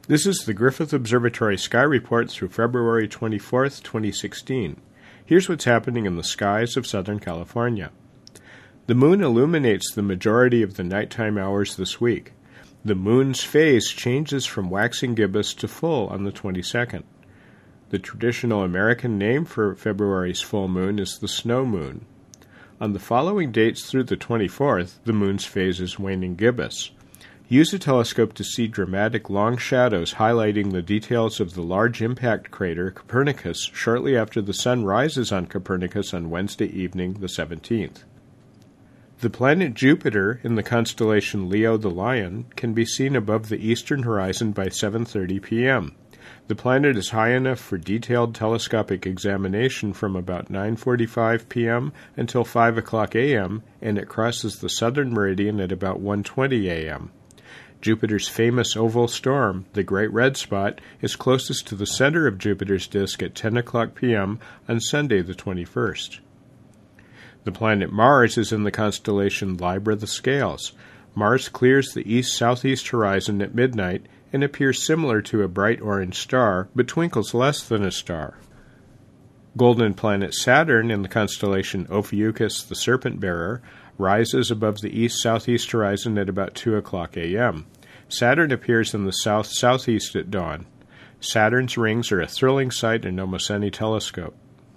This is the Griffith Observatory Sky Report through February 24th, 2016. Here's what's happening in the skies of Southern California. The moon illuminates the majority of the nighttime hours this week. The moon's phase changes from waxing gibbous to full on the 22nd. The traditional American name for February's full moon is the snow moon. On the following dates through the 24th, the moon's phase is waning gibbous. Use a telescope to see dramatic long shadows highlighting the details of the large impact crater Copernicus shortly after the sun rises on Copernicus on Wednesday evening, the 17th. The planet Jupiter in the constellation Leo the Lion can be seen above the eastern horizon by 7:30 p.m. The planet is high enough for detailed telescopic examination from about 9:45 p.m. until 5 o'clock a.m., and it crosses the southern meridian at about 1:20 a.m. Jupiter's famous oval storm, the Great Red Spot, is closest to the center of Jupiter's disk at 10 o'clock p.m. on Sunday the 21st. The planet Mars is in the constellation Libra the Scales. Mars clears the east-southeast horizon at midnight and appears similar to a bright orange star, but twinkles less than a star. Golden planet Saturn in the constellation Ophiuchus the Serpent Bearer rises above the east-southeast horizon at about 2 o'clock a.m. Saturn appears in the south-southeast at dawn. Saturn's rings are a thrilling sight in almost any telescope.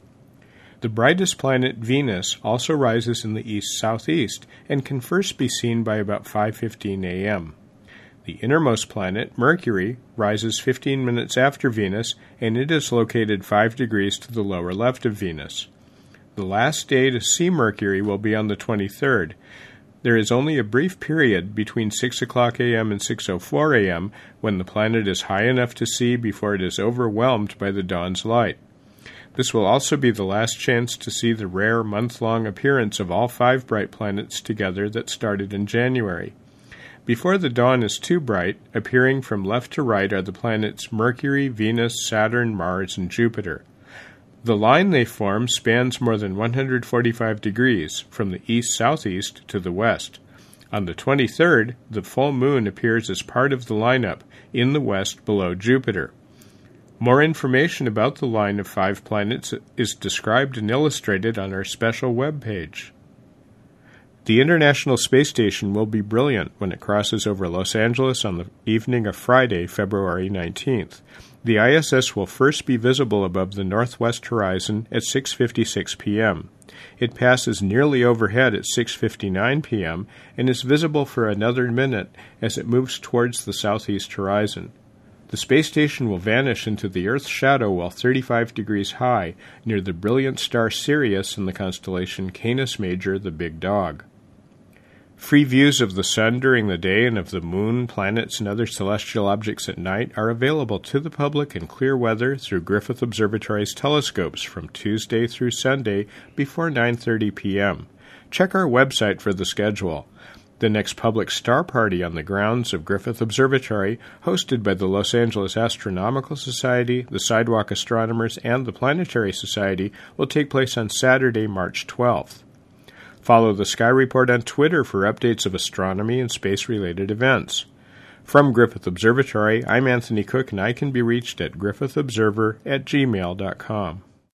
The brightest planet, Venus, also rises in the east-southeast and can first be seen by about 5:15 a.m. The innermost planet, Mercury, rises 15 minutes after Venus, and it is located 5 degrees to the lower left of Venus. The last day to see Mercury will be on the 23rd. There is only a brief period between 6 o'clock a.m. and 6:04 a.m. when the planet is high enough to see before it is overwhelmed by the dawn's light. This will also be the last chance to see the rare month-long appearance of all 5 bright planets together that started in January. Before the dawn is too bright, appearing from left to right are the planets Mercury, Venus, Saturn, Mars, and Jupiter. The line they form spans more than 145 degrees, from the east-southeast to the west. On the 23rd, the full moon appears as part of the lineup, in the west below Jupiter. More information about the line of 5 planets is described and illustrated on our special web page. The International Space Station will be brilliant when it crosses over Los Angeles on the evening of Friday, February 19th. The ISS will first be visible above the northwest horizon at 6:56 p.m. It passes nearly overhead at 6:59 p.m. and is visible for another minute as it moves towards the southeast horizon. The space station will vanish into the Earth's shadow while 35 degrees high near the brilliant star Sirius in the constellation Canis Major, the Big Dog. Free views of the sun during the day and of the moon, planets, and other celestial objects at night are available to the public in clear weather through Griffith Observatory's telescopes from Tuesday through Sunday before 9:30 p.m. Check our website for the schedule. The next public star party on the grounds of Griffith Observatory, hosted by the Los Angeles Astronomical Society, the Sidewalk Astronomers, and the Planetary Society, will take place on Saturday, March 12th. Follow the Sky Report on Twitter for updates of astronomy and space-related events. From Griffith Observatory, I'm Anthony Cook, and I can be reached at griffithobserver@gmail.com.